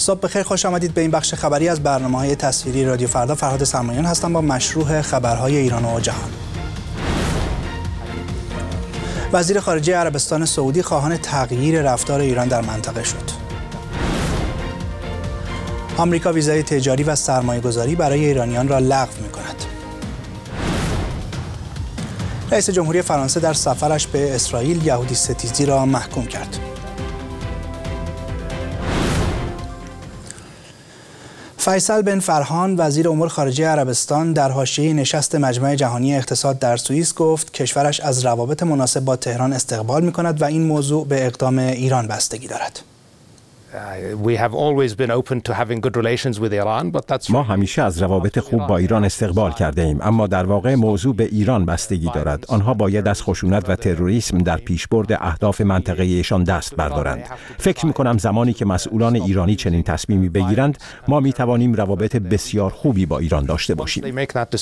صبح بخیر، خوش آمدید به این بخش خبری از برنامه‌های تصویری رادیو فردا. فرهاد سرمایان هستم با مشروح خبرهای ایران و جهان. وزیر خارجه عربستان سعودی خواهان تغییر رفتار ایران در منطقه شد. آمریکا ویزای تجاری و سرمایه‌گذاری برای ایرانیان را لغو می‌کند. رئیس جمهوری فرانسه در سفرش به اسرائیل یهودی ستیزی را محکوم کرد. فیصل بن فرهان وزیر امور خارجه عربستان در حاشیه نشست مجمع جهانی اقتصاد در سوئیس گفت کشورش از روابط مناسب با تهران استقبال می‌کند و این موضوع به اقدام ایران بستگی دارد. ما همیشه از روابط خوب با ایران استقبال کرده ایم، اما در واقع موضوع به ایران بستگی دارد. آنها باید از خشونت و تروریسم در پیشبرد اهداف منطقه‌ایشان دست بردارند. فکر می‌کنم زمانی که مسئولان ایرانی چنین تصمیمی بگیرند، ما می‌توانیم روابط بسیار خوبی با ایران داشته باشیم.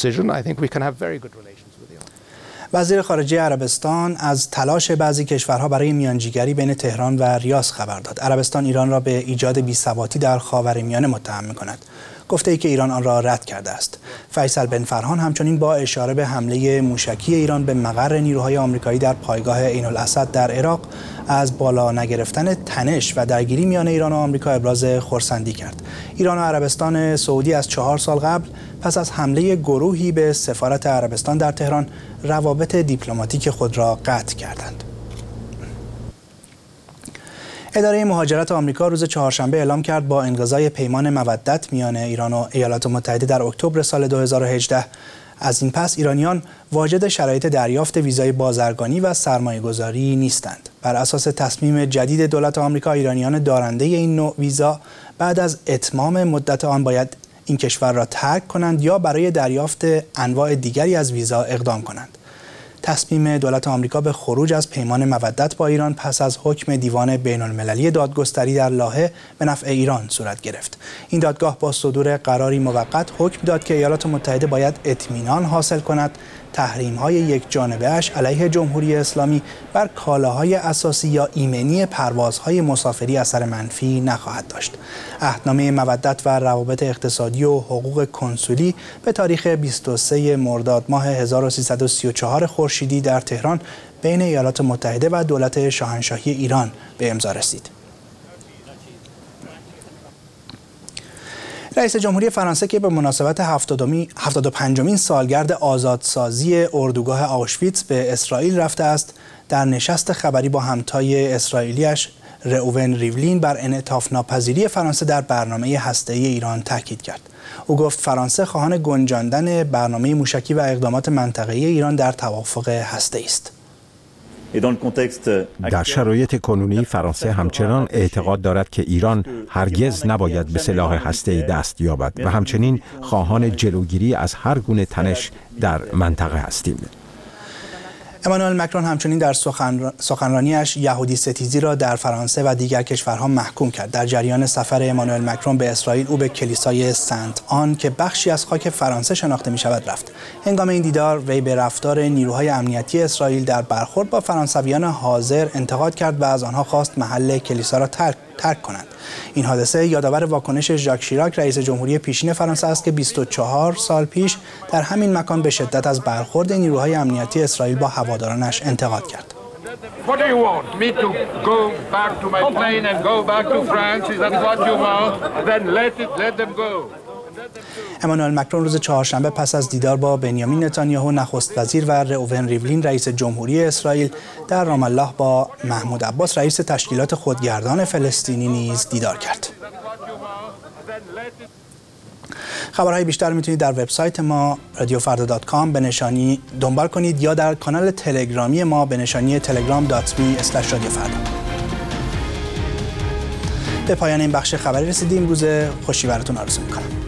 وزیر خارجه عربستان از تلاش بعضی کشورها برای میانجیگری بین تهران و ریاض خبر داد. عربستان ایران را به ایجاد بی‌ثباتی در خاورمیانه متهم می‌کند. گفته ای که ایران آن را رد کرده است. فیصل بن فرهان همچنین با اشاره به حمله موشکی ایران به مقر نیروهای آمریکایی در پایگاه عین الاسد در عراق از بالا نگرفتن تنش و درگیری میان ایران و آمریکا ابراز خرسندی کرد. ایران و عربستان سعودی از 4 سال قبل پس از حمله گروهی به سفارت عربستان در تهران روابط دیپلماتیک خود را قطع کردند. اداره مهاجرت آمریکا روز چهارشنبه اعلام کرد با انقضای پیمان مودت میان ایران و ایالات متحده در اکتبر سال 2018 از این پس ایرانیان واجد شرایط دریافت ویزای بازرگانی و سرمایه‌گذاری نیستند. بر اساس تصمیم جدید دولت آمریکا، ایرانیان دارنده این نوع ویزا بعد از اتمام مدت آن باید این کشور را ترک کنند یا برای دریافت انواع دیگری از ویزا اقدام کنند. تصمیم دولت آمریکا به خروج از پیمان مودت با ایران پس از حکم دیوان بین‌المللی دادگستری در لاهه به نفع ایران صورت گرفت. این دادگاه با صدور قراری موقت حکم داد که ایالات متحده باید اطمینان حاصل کند تحریم‌های یک جانبه‌اش علیه جمهوری اسلامی بر کالاهای اساسی یا ایمنی پروازهای مسافری اثر منفی نخواهد داشت. عهدنامه مودت و روابط اقتصادی و حقوق کنسولی به تاریخ 23 مرداد ماه 1334 خورشیدی در تهران بین ایالات متحده و دولت شاهنشاهی ایران به امضا رسید. رئیس جمهوری فرانسه که به مناسبت 75مین سالگرد آزادسازی اردوگاه آوشویتس به اسرائیل رفته است، در نشست خبری با همتای اسرائیلیش رئوون ریولین بر انعطاف ناپذیری فرانسه در برنامه هسته‌ای ایران تاکید کرد. او گفت فرانسه خواهان گنجاندن برنامه موشکی و اقدامات منطقه‌ای ایران در توافق هسته‌ای است. در شرایط کنونی فرانسه همچنان اعتقاد دارد که ایران هرگز نباید به سلاح هسته‌ای دست یابد و همچنین خواهان جلوگیری از هر گونه تنش در منطقه هستیم. امانوئل مکرون همچنین در سخنرانیش یهودی ستیزی را در فرانسه و دیگر کشورها محکوم کرد. در جریان سفر امانوئل مکرون به اسرائیل او به کلیسای سنت آن که بخشی از خاک فرانسه شناخته می شود رفت. هنگام این دیدار وی به رفتار نیروهای امنیتی اسرائیل در برخورد با فرانسویان حاضر انتقاد کرد و از آنها خواست محل کلیسا را ترک کنند. این حادثه یادآور واکنش ژاک شیراک رئیس جمهوری پیشین فرانسه است که 24 سال پیش در همین مکان به شدت از برخورد نیروهای امنیتی اسرائیل با هوادارانش انتقاد کرد. امانوئل مکرون روز چهارشنبه پس از دیدار با بنیامین نتانیاهو نخست وزیر و رئوون ریولین رئیس جمهوری اسرائیل در رام الله با محمود عباس رئیس تشکیلات خودگردان فلسطینی نیز دیدار کرد. خبرهای بیشتر میتونید در وبسایت ما radiofarda.com به نشانی دنبال کنید یا در کانال تلگرامی ما به نشانی telegram.me/radiofarda. به پایان این بخش خبری رسیدیم. روز خوشی براتون آرزو میکنم.